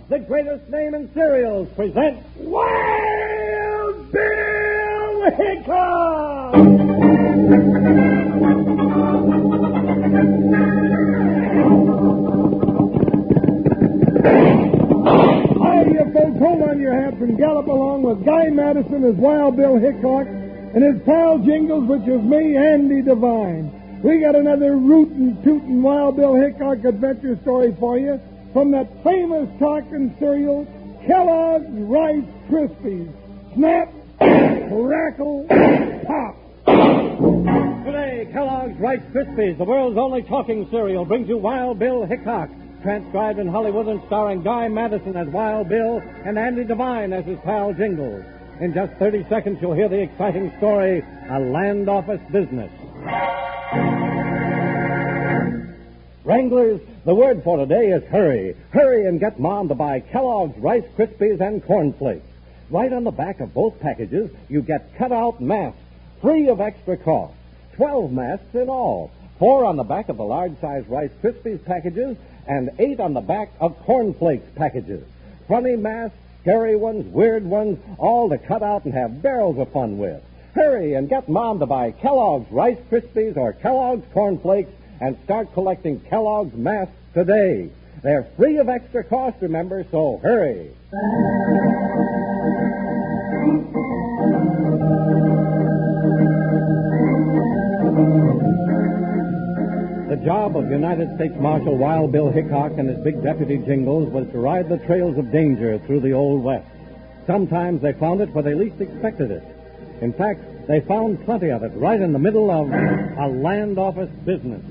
the greatest name in cereals, presents Wild Bill Hickok! Hi, you folks, hold on your hats and gallop along with Guy Madison as Wild Bill Hickok and his pal Jingles, which is me, Andy Devine. We got another rootin' tootin' Wild Bill Hickok adventure story for you from that famous talking cereal, Kellogg's Rice Krispies. Snap, crackle, pop. Today, Kellogg's Rice Krispies, the world's only talking cereal, brings you Wild Bill Hickok, transcribed in Hollywood and starring Guy Madison as Wild Bill and Andy Devine as his pal Jingles. In just 30 seconds, you'll hear the exciting story, A Land Office Business. Wranglers, the word for today is hurry. Hurry and get Mom to buy Kellogg's Rice Krispies and Corn Flakes. Right on the back of both packages, you get cut-out masks, free of extra cost. 12 masks in all. 4 on the back of the large-size Rice Krispies packages and 8 on the back of Corn Flakes packages. Funny masks, scary ones, weird ones, all to cut out and have barrels of fun with. Hurry and get Mom to buy Kellogg's Rice Krispies or Kellogg's Corn Flakes and start collecting Kellogg's masks today. They're free of extra cost, remember, so hurry. The job of United States Marshal Wild Bill Hickok and his big deputy Jingles was to ride the trails of danger through the Old West. Sometimes they found it where they least expected it. In fact, they found plenty of it right in the middle of a land office business.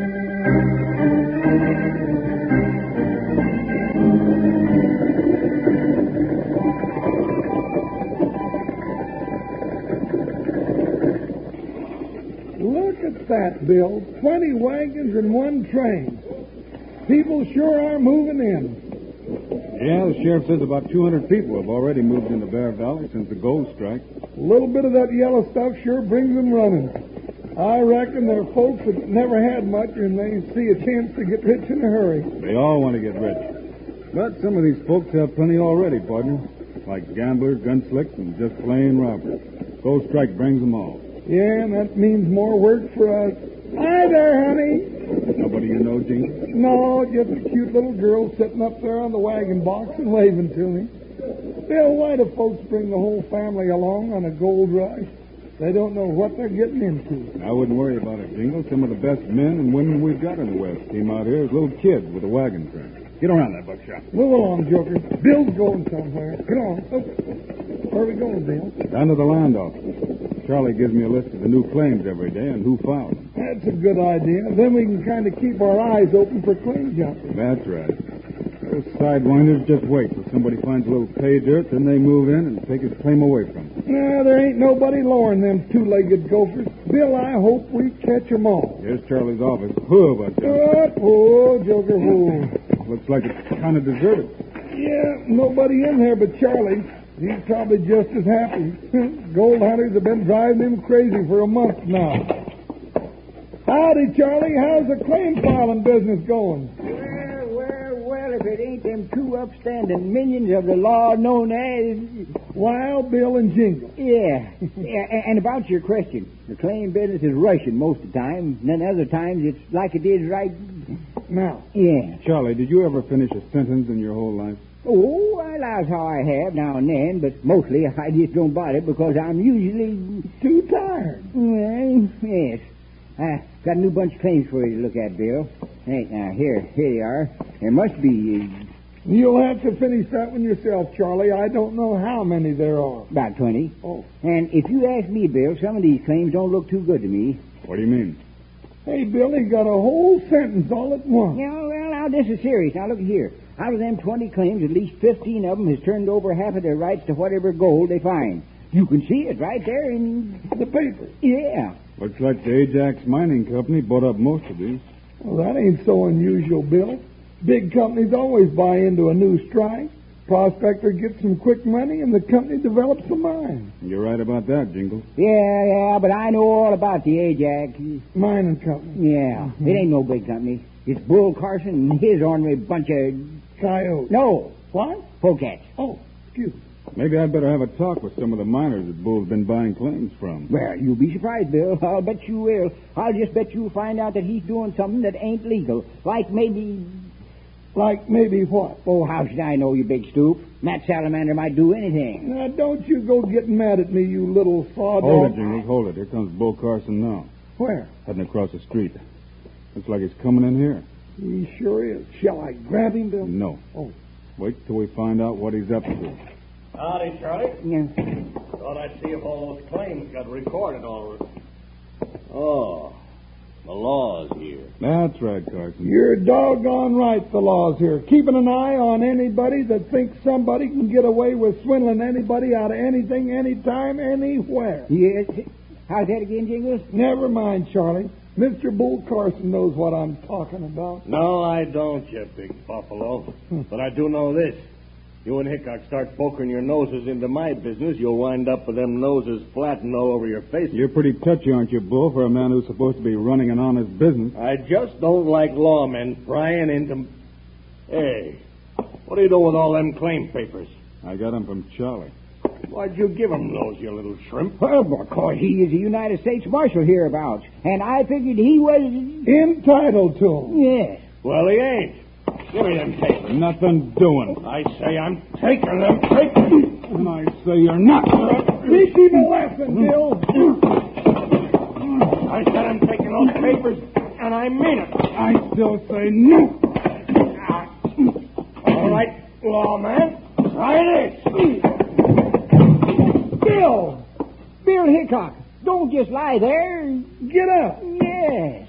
Look at that, Bill. 20 wagons and one train. People sure are moving in. Yeah, the sheriff says about 200 people have already moved into Bear Valley since the gold strike. A little bit of that yellow stuff sure brings them running. I reckon they're folks that never had much and they see a chance to get rich in a hurry. They all want to get rich. But some of these folks have plenty already, partner. Like gamblers, gunslicks, and just plain robbers. Gold strike brings them all. Yeah, and that means more work for us. Hi there, honey. Nobody you know, Gene? No, just a cute little girl sitting up there on the wagon box and waving to me. Bill, why do folks bring the whole family along on a gold rush? They don't know what they're getting into. I wouldn't worry about it, Jingle. Some of the best men and women we've got in the West came out here as little kids with a wagon train. Get around that buckshot. Move along, Joker. Bill's going somewhere. Come on. Oh. Where are we going, Bill? Down to the land office. Charlie gives me a list of the new claims every day and who filed them. That's a good idea. Then we can kind of keep our eyes open for claim jumpers. That's right. Those sidewinders just wait till somebody finds a little pay dirt, then they move in and take his claim away from him. No, there ain't nobody lowering them two-legged gophers. Bill, I hope we catch 'em all. Here's Charlie's office. Whoa, about that. Oh, Joker, whoa. Looks like it's kind of deserted. Yeah, nobody in there but Charlie. He's probably just as happy. Gold hunters have been driving him crazy for a month now. Howdy, Charlie. How's the claim filing business going? Well, if it ain't them two upstanding minions of the law known as... Wild Bill and Jingle. Yeah. And about your question, the claim business is rushing most of the time, and then other times it's like it is right now. Yeah. Charlie, did you ever finish a sentence in your whole life? Oh, I allows how I have now and then, but mostly I just don't bother because I'm usually too tired. Well, yes. I got a new bunch of claims for you to look at, Bill. Hey, now, here you are. There must be... You'll have to finish that one yourself, Charlie. I don't know how many there are. About 20. Oh. And if you ask me, Bill, some of these claims don't look too good to me. What do you mean? Hey, Bill, he got a whole sentence all at once. Yeah, well, now, this is serious. Now, look here. Out of them 20 claims, at least 15 of them has turned over half of their rights to whatever gold they find. You can see it right there in the paper. Yeah. Looks like the Ajax Mining Company bought up most of these. Well, that ain't so unusual, Bill. Big companies always buy into a new strike. Prospector gets some quick money, and the company develops the mine. You're right about that, Jingle. Yeah, but I know all about the Ajax. Mining company. Yeah, It ain't no big company. It's Bull Carson and his ornery bunch of... Coyotes. No, What? Polecats. Oh, excuse me. Maybe I'd better have a talk with some of the miners that Bull's been buying claims from. Well, you'll be surprised, Bill. I'll bet you will. I'll just bet you'll find out that he's doing something that ain't legal. Like maybe... Like maybe what? Oh, how should I know, you big stoop? That salamander might do anything. Now, don't you go getting mad at me, you little sawdog. Hold it, Jingles, hold it. Here comes Bull Carson now. Where? Heading across the street. Looks like he's coming in here. He sure is. Shall I grab him, Bill? No. Oh. Wait till we find out what he's up to. Howdy, Charlie. Yeah. Thought I'd see if all those claims got recorded all right. Oh, the law's here. That's right, Carson. You're doggone right, the law's here. Keeping an eye on anybody that thinks somebody can get away with swindling anybody out of anything, anytime, anywhere. Yes. How's that again, Jingles? Never mind, Charlie. Mr. Bull Carson knows what I'm talking about. No, I don't, you big buffalo. But I do know this. You and Hickok start poking your noses into my business, you'll wind up with them noses flattened all over your face. You're pretty touchy, aren't you, Bull, for a man who's supposed to be running an honest business? I just don't like lawmen prying into... Hey, what are you doing with all them claim papers? I got them from Charlie. Why'd you give him those, you little shrimp? Well, because he is a United States Marshal hereabouts, and I figured he was... Entitled to 'em. Yes. Well, he ain't. Give me them papers. Nothing doing. I say I'm taking them papers. And I say you're not. Teach him a lesson, Bill. I said I'm taking those papers, and I mean it. I still say no. All right, lawman. Try this. Bill, Bill Hickok, don't just lie there. get up. Yes.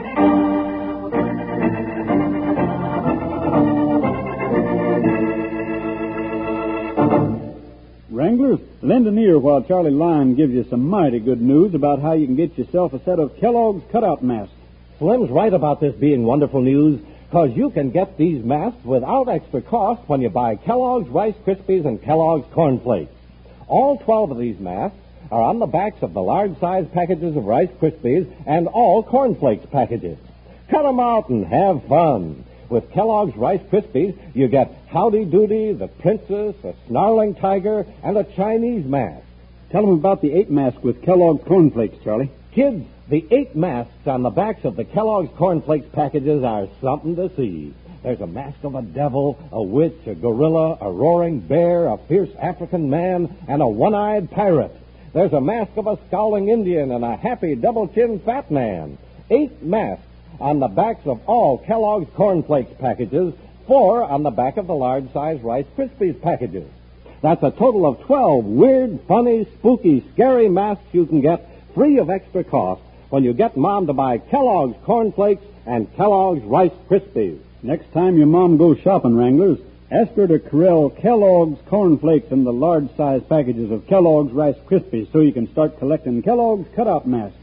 Wranglers, lend an ear while Charlie Lyon gives you some mighty good news about how you can get yourself a set of Kellogg's cutout masks. Slim's right about this being wonderful news, because you can get these masks without extra cost when you buy Kellogg's Rice Krispies and Kellogg's Corn Flakes. All 12 of these masks are on the backs of the large-size packages of Rice Krispies and all Corn Flakes packages. Cut them out and have fun. With Kellogg's Rice Krispies, you get Howdy Doody, the Princess, a Snarling Tiger, and a Chinese mask. Tell them about the 8 mask with Kellogg's Corn Flakes, Charlie. Kids, the 8 masks on the backs of the Kellogg's Corn Flakes packages are something to see. There's a mask of a devil, a witch, a gorilla, a roaring bear, a fierce African man, and a one-eyed pirate. There's a mask of a scowling Indian and a happy double-chin fat man. 8 masks on the backs of all Kellogg's Corn Flakes packages, 4 on the back of the large-size Rice Krispies packages. That's a total of 12 weird, funny, spooky, scary masks you can get free of extra cost when you get Mom to buy Kellogg's Corn Flakes and Kellogg's Rice Krispies. Next time your mom goes shopping, Wranglers, ask her to corral Kellogg's Corn Flakes in the large-size packages of Kellogg's Rice Krispies so you can start collecting Kellogg's cutout masks.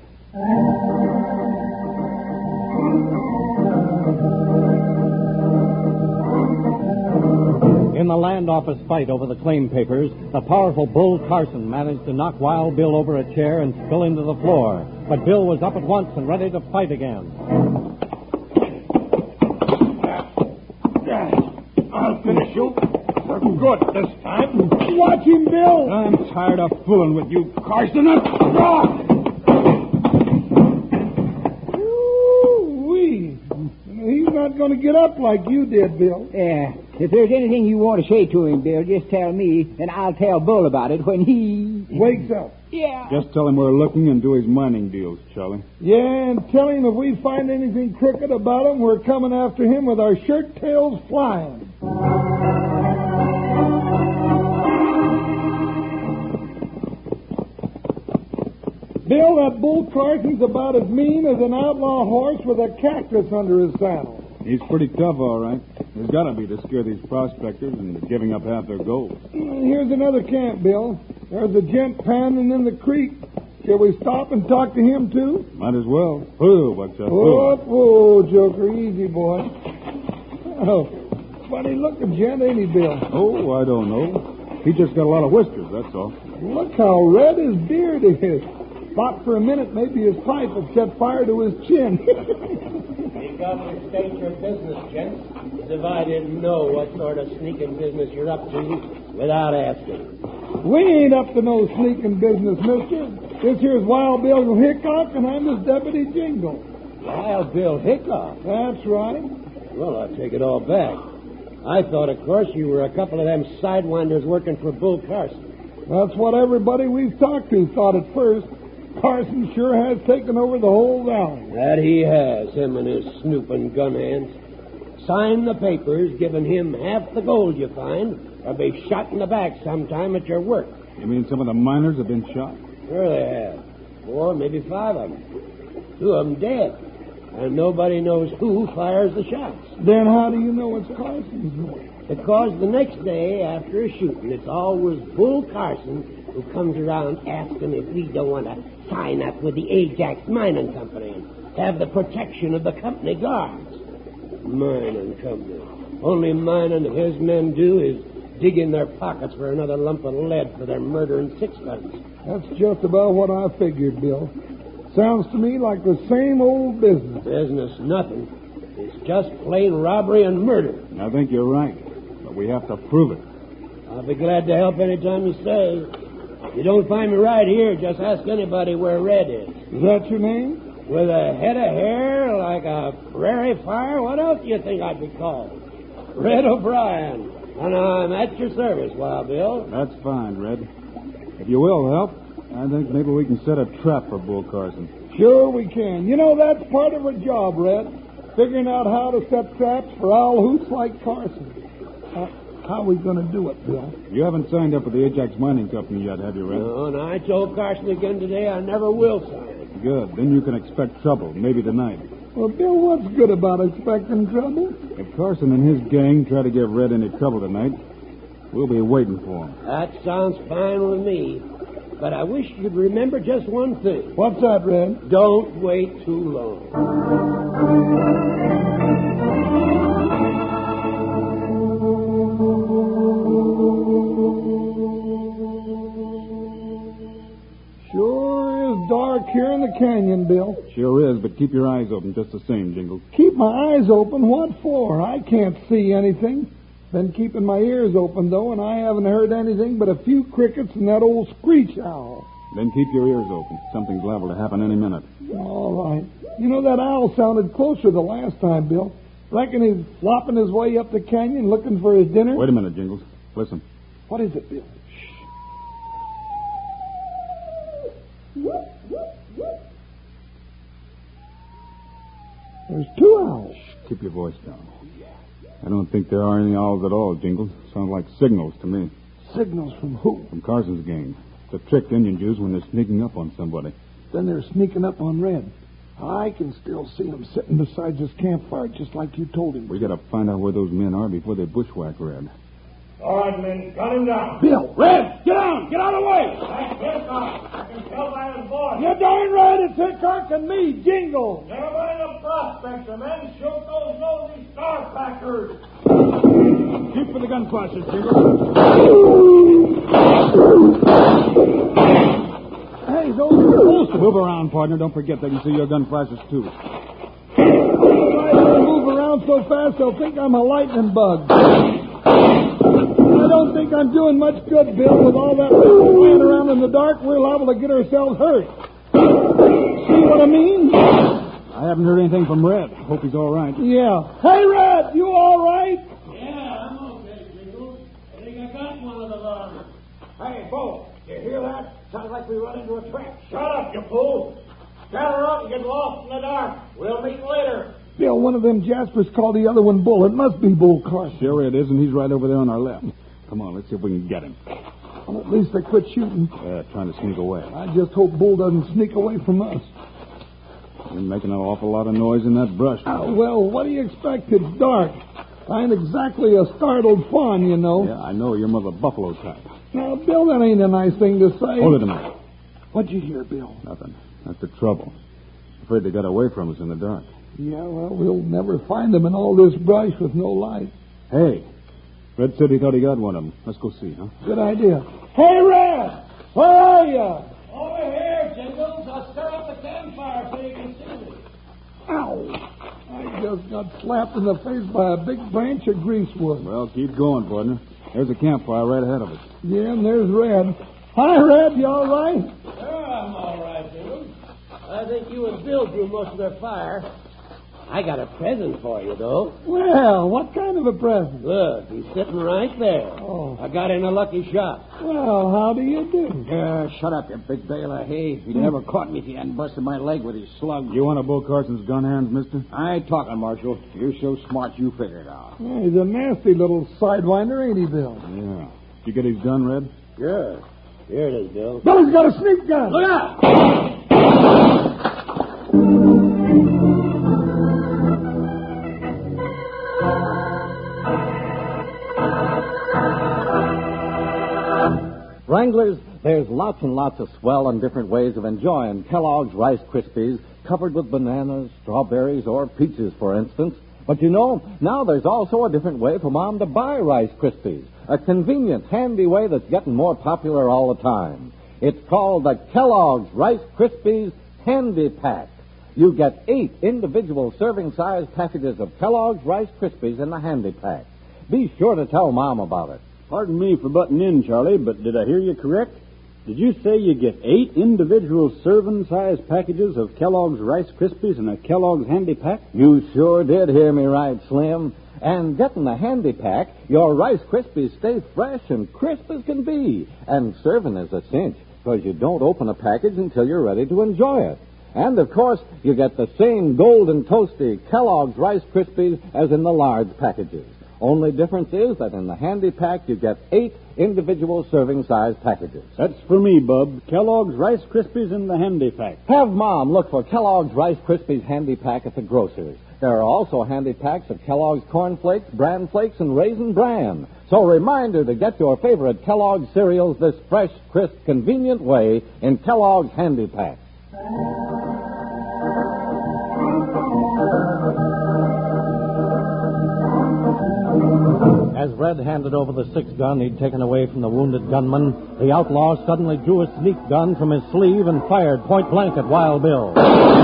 In the land office fight over the claim papers, the powerful Bull Carson managed to knock Wild Bill over a chair and spill into the floor. But Bill was up at once and ready to fight again. I'll finish you. For good this time. Watch him, Bill. I'm tired of fooling with you, Carson. Ooh-wee. He's not going to get up like you did, Bill. Yeah. If there's anything you want to say to him, Bill, just tell me, and I'll tell Bull about it when he... Wakes up. Yeah. Just tell him we're looking and do his mining deals, Charlie. Yeah, and tell him if we find anything crooked about him, we're coming after him with our shirt tails flying. Bill, that Bull Carson's about as mean as an outlaw horse with a cactus under his saddle. He's pretty tough, all right. There's got to be to scare these prospectors into giving up half their gold. Here's another camp, Bill. There's a gent panning in the creek. Shall we stop and talk to him, too? Might as well. Whoa, what's that? Whoa, Joker. Easy, boy. Oh, funny looking gent, ain't he, Bill? Oh, I don't know. He just got a lot of whiskers, that's all. Look how red his beard is. Thought for a minute maybe his pipe had set fire to his chin. You got to state your business, gents. as if I didn't know what sort of sneaking business you're up to without asking. We ain't up to no sneaking business, mister. This here's Wild Bill Hickok, and I'm his deputy Jingle. Wild Bill Hickok? That's right. Well, I'll take it all back. I thought, of course, you were a couple of them sidewinders working for Bull Carson. That's what everybody we've talked to thought at first. Carson sure has taken over the whole valley. That he has, him and his snooping gun hands. Sign the papers giving him half the gold you find, or be shot in the back sometime at your work. You mean some of the miners have been shot? Sure they have. 4, maybe 5 of them. 2 of them dead. And nobody knows who fires the shots. Then how do you know it's Carson's voice? Because the next day after a shooting, it's always Bull Carson who comes around asking if we don't want to sign up with the Ajax Mining Company and have the protection of the company guards. Mining Company. Only mining his men do is dig in their pockets for another lump of lead for their murdering sixpence. That's just about what I figured, Bill. Sounds to me like the same old business. Business nothing. It's just plain robbery and murder. I think you're right, but we have to prove it. I'll be glad to help any time you say. If you don't find me right here, just ask anybody where Red is. Is that your name? With a head of hair like a prairie fire, what else do you think I'd be called? Red O'Brien. And I'm at your service, Wild Bill. That's fine, Red. If you will help, I think maybe we can set a trap for Bull Carson. Sure we can. You know, that's part of our job, Red. Figuring out how to set traps for owl hoots like Carson. How are we going to do it, Bill? You haven't signed up with the Ajax Mining Company yet, have you, Red? No, and I told Carson again today I never will sign. Good. Then you can expect trouble, maybe tonight. Well, Bill, what's good about expecting trouble? If Carson and his gang try to give Red any trouble tonight, we'll be waiting for him. That sounds fine with me. But I wish you'd remember just one thing. What's that, Red? Don't wait too long. Sure is dark here in the canyon, Bill. Sure is, but keep your eyes open just the same, Jingles. Keep my eyes open? What for? I can't see anything. Been keeping my ears open, though, and I haven't heard anything but a few crickets and that old screech owl. Then keep your ears open. Something's liable to happen any minute. All right. You know, that owl sounded closer the last time, Bill. Reckon he's flopping his way up the canyon looking for his dinner? Wait a minute, Jingles. Listen. What is it, Bill? There's 2 owls. Keep your voice down. I don't think there are any owls at all, Jingles. Sound like signals to me. Signals from who? From Carson's gang. The trick Indians use when they're sneaking up on somebody. Then they're sneaking up on Red. I can still see him sitting beside this campfire just like you told him. We gotta find out where those men are before they bushwhack Red. All right, men, gun him down. Bill! Red, get down! Get out of the way! That's Hickok. I can tell by his voice. You're darn right, it's Hickok and me, Jingle. Never mind the prospector, men. Shoot those nosy star packers. Shoot for the gun flashes, Jingles. Hey, those are close. Move around, partner. Don't forget they can see your gun flashes, too. If I move around so fast, they'll think I'm a lightning bug. I don't think I'm doing much good, Bill. With all that flying around in the dark, we're liable to get ourselves hurt. See what I mean? I haven't heard anything from Red. Hope he's all right. Yeah. Hey, Red, you all right? Yeah, I'm okay, Jingles. I think I got one of the lot. Hey, Bo, you hear that? Sounds like we run into a trap. Shut up, you fool. Gather up and get lost in the dark. We'll meet later. Bill, one of them Jaspers called the other one Bull. It must be Bull Carson. Sure it is, and he's right over there on our left. Come on, let's see if we can get him. Well, at least they quit shooting. Trying to sneak away. I just hope Bull doesn't sneak away from us. You're making an awful lot of noise in that brush. Well, what do you expect? It's dark. I ain't exactly a startled fawn, you know. Yeah, I know. You're more the buffalo type. Now, Bill, that ain't a nice thing to say. Hold it a minute. What'd you hear, Bill? Nothing. That's the trouble. Afraid they got away from us in the dark. Yeah, well, we'll never find them in all this brush with no light. Hey, Red said he thought he got one of them. Let's go see, huh? Good idea. Hey, Red! Where are you? Over here, Jingles. I'll stir up the campfire so you can see me. Ow! I just got slapped in the face by a big branch of greasewood. Well, keep going, partner. There's a campfire right ahead of us. Yeah, and there's Red. Hi, Red. You all right? I'm all right, Bill. I think you and Bill drew most of their fire. I got a present for you, though. Well, what kind of a present? Look, he's sitting right there. Oh. I got in a lucky shot. Well, how do you do? Shut up, you big bale of hay. He'd never caught me if he hadn't busted my leg with his slug. You want a Bull Carson's gun hands, mister? I ain't talking, Marshal. You're so smart you figured it out. Yeah, he's a nasty little sidewinder, ain't he, Bill? Yeah. Did you get his gun, Red? Good. Here it is, Bill. Billy's got a sneak gun. Look out! Wranglers, there's lots and lots of swell and different ways of enjoying Kellogg's Rice Krispies covered with bananas, strawberries, or peaches, for instance. But you know, now there's also a different way for Mom to buy Rice Krispies. A convenient, handy way that's getting more popular all the time. It's called the Kellogg's Rice Krispies Handy Pack. You get 8 individual serving-size packages of Kellogg's Rice Krispies in the Handy Pack. Be sure to tell Mom about it. Pardon me for butting in, Charlie, but did I hear you correct? Did you say you get 8 individual serving-size packages of Kellogg's Rice Krispies in a Kellogg's Handy Pack? You sure did hear me right, Slim. And getting the Handy Pack, your Rice Krispies stay fresh and crisp as can be. And serving is a cinch, because you don't open a package until you're ready to enjoy it. And, of course, you get the same golden toasty Kellogg's Rice Krispies as in the large packages. Only difference is that in the Handy Pack, you get 8 individual serving-size packages. That's for me, Bub. Kellogg's Rice Krispies in the Handy Pack. Have Mom look for Kellogg's Rice Krispies Handy Pack at the grocer's. There are also handy packs of Kellogg's Corn Flakes, Bran Flakes, and Raisin Bran. So a reminder to get your favorite Kellogg's cereals this fresh, crisp, convenient way in Kellogg's Handy Pack. As Red handed over the 6-gun he'd taken away from the wounded gunman, the outlaw suddenly drew a sneak gun from his sleeve and fired point blank at Wild Bill.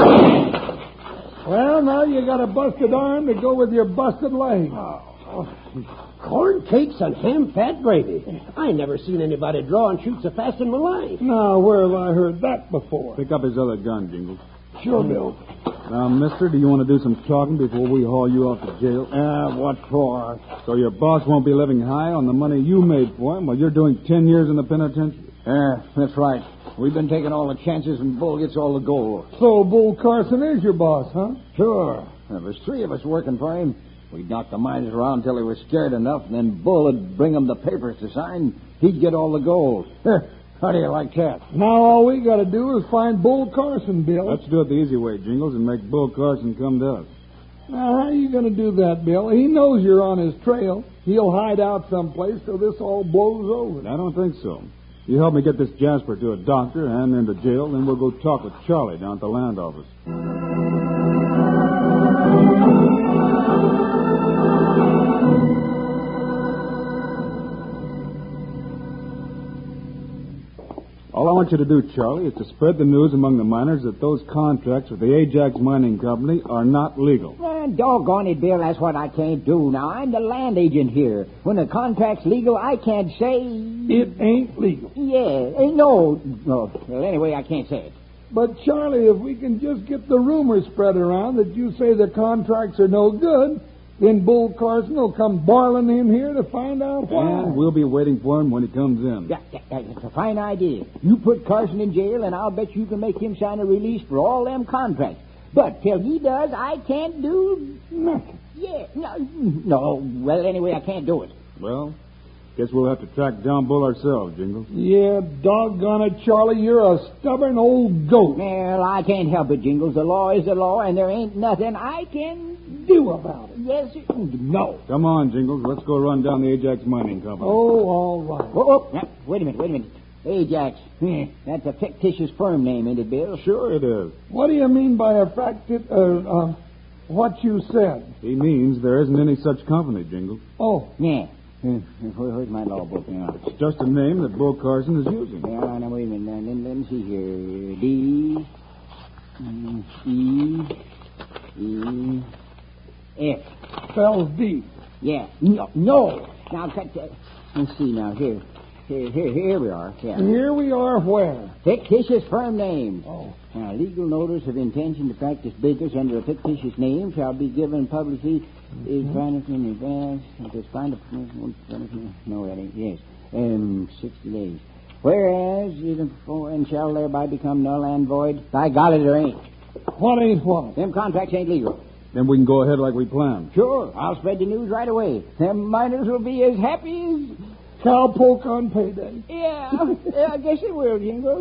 Well, now you got a busted arm to go with your busted leg. Corn cakes and ham fat gravy. I never seen anybody draw and shoot so fast in my life. Now, where have I heard that before? Pick up his other gun, Jingles. Sure, Bill. Now, mister, do you want to do some talking before we haul you off to jail? What for? So your boss won't be living high on the money you made for him while you're doing 10 years in the penitentiary? That's right. We've been taking all the chances and Bull gets all the gold. So Bull Carson is your boss, huh? Sure. There was 3 of us working for him. We'd knock the miners around till they were scared enough, and then Bull would bring them the papers to sign. He'd get all the gold. How do you like that? Now all we got to do is find Bull Carson, Bill. Let's do it the easy way, Jingles, and make Bull Carson come to us. Now, how are you going to do that, Bill? He knows you're on his trail. He'll hide out someplace till this all blows over. I don't think so. You help me get this Jasper to a doctor and into jail, then we'll go talk with Charlie down at the land office. All I want you to do, Charlie, is to spread the news among the miners that those contracts with the Ajax Mining Company are not legal. Doggone it, Bill, that's what I can't do. Now, I'm the land agent here. When the contract's legal, I can't say... It ain't legal. Yeah, no. Well, anyway, I can't say it. But, Charlie, if we can just get the rumor spread around that you say the contracts are no good, then Bull Carson will come boiling in here to find out why. And we'll be waiting for him when he comes in. Yeah, it's a fine idea. You put Carson in jail, and I'll bet you can make him sign a release for all them contracts. But till he does, I can't do nothing. Yeah, no. Well, anyway, I can't do it. Well, guess we'll have to track down Bull ourselves, Jingles. Yeah, doggone it, Charlie, you're a stubborn old goat. Well, I can't help it, Jingles. The law is the law, and there ain't nothing I can do about it. Yes, no. Come on, Jingles. Let's go run down the Ajax Mining Company. Oh, all right. Now, wait a minute. Ajax. That's a fictitious firm name, ain't it, Bill? Sure it is. What do you mean by what you said? He means there isn't any such company, Jingles. Oh. Yeah. Where's my law book now? It's just a name that Bull Carson is using. Yeah, now, wait a minute. Let me see here. F. Spells D. Yeah. No. Now, cut that. Let's see now. Here we are. Yeah. Here we are where? Fictitious firm name. Oh. Now, legal notice of intention to practice business under a fictitious name shall be given publicly. Is found in advance. Just find a. No, that ain't. Yes. 60 days. Whereas, and shall thereby become null and void. By golly, there ain't. What ain't what? Them contracts ain't legal. Then we can go ahead like we planned. Sure. I'll spread the news right away. Them miners will be as happy as... Cowpoke on payday. Yeah, I guess it will, Jingles.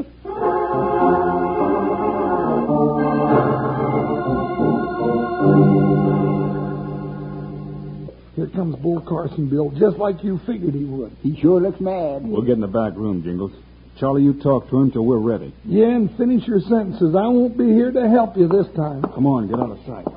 Here comes Bull Carson, Bill, just like you figured he would. He sure looks mad. We'll get in the back room, Jingles. Charlie, you talk to him till we're ready. Yeah, and finish your sentences. I won't be here to help you this time. Come on, get out of sight.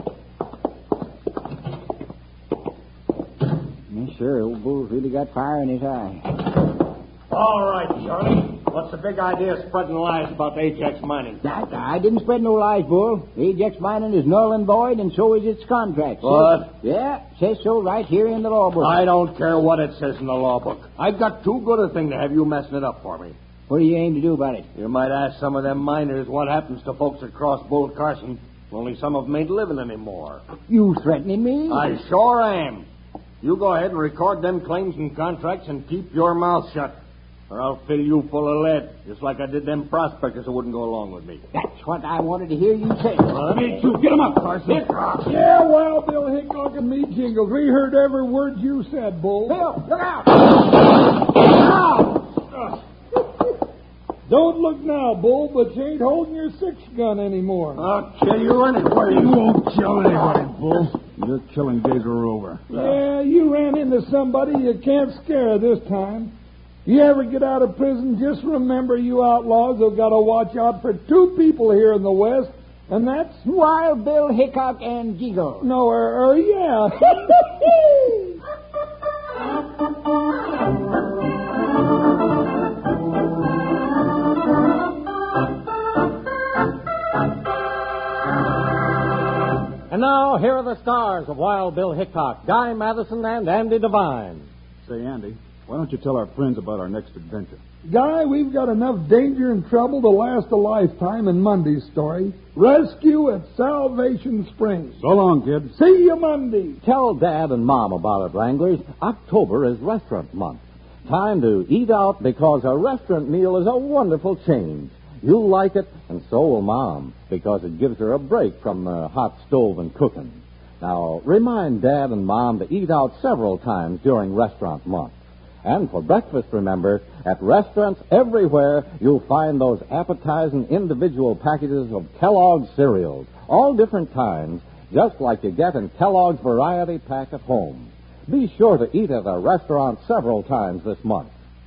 Yes, sir. Old Bull's really got fire in his eye. All right, Charlie. What's the big idea of spreading lies about Ajax Mining? I didn't spread no lies, Bull. Ajax Mining is null and void, and so is its contract. What? Yeah, says so right here in the law book. I don't care what it says in the law book. I've got too good a thing to have you messing it up for me. What do you aim to do about it? You might ask some of them miners what happens to folks that cross Bull Carson. Only some of them ain't living anymore. You threatening me? I sure am. You go ahead and record them claims and contracts and keep your mouth shut, or I'll fill you full of lead, just like I did them prospectors who wouldn't go along with me. That's what I wanted to hear you say. Me too. Get 'em up, Carson. Yeah, well, Bill Hickok and me, Jingles, we heard every word you said, Bull. Bill, look out! Don't look now, Bull, but you ain't holding your 6-gun anymore. I'll kill you anyway. You won't kill anybody, Bull. Your killing days are over. Yeah, you ran into somebody you can't scare this time. You ever get out of prison, just remember you outlaws have got to watch out for 2 people here in the West, and that's... Wild Bill Hickok and Jingles. No, yeah. And now, here are the stars of Wild Bill Hickok, Guy Madison and Andy Devine. Say, Andy, why don't you tell our friends about our next adventure? Guy, we've got enough danger and trouble to last a lifetime in Monday's story. Rescue at Salvation Springs. So long, kid. See you Monday. Tell Dad and Mom about it, Wranglers. October is restaurant month. Time to eat out because a restaurant meal is a wonderful change. You'll like it, and so will Mom, because it gives her a break from the hot stove and cooking. Now, remind Dad and Mom to eat out several times during restaurant month. And for breakfast, remember, at restaurants everywhere, you'll find those appetizing individual packages of Kellogg's cereals, all different kinds, just like you get in Kellogg's Variety Pack at home. Be sure to eat at a restaurant several times this month.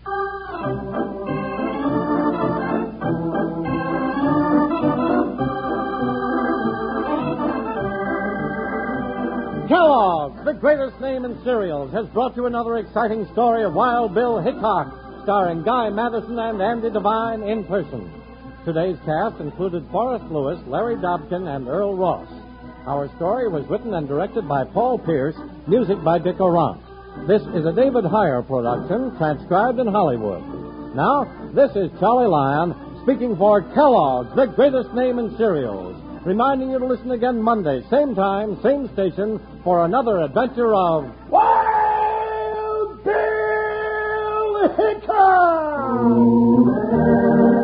Kellogg's, the greatest name in cereals, has brought you another exciting story of Wild Bill Hickok, starring Guy Madison and Andy Devine in person. Today's cast included Forrest Lewis, Larry Dobkin, and Earl Ross. Our story was written and directed by Paul Pierce, music by Dick Orant. This is a David Heyer production, transcribed in Hollywood. Now, this is Charlie Lyon, speaking for Kellogg's, the greatest name in cereals, reminding you to listen again Monday, same time, same station, for another adventure of Wild Bill Hickok!